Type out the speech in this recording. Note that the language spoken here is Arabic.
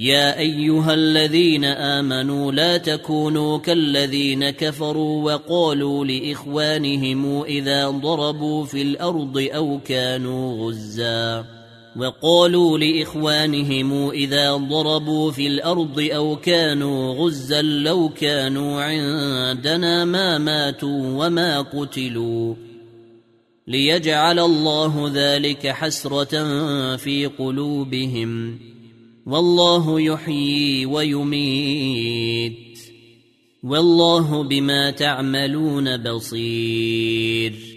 يا أيها الذين آمنوا لا تكونوا كالذين كفروا وقالوا لإخوانهم إذا ضربوا في الأرض أو كانوا غزا لو كانوا عندنا ما ماتوا وما قتلوا ليجعل الله ذلك حسرة في قلوبهم والله يحيي ويميت والله بما تعملون بصير.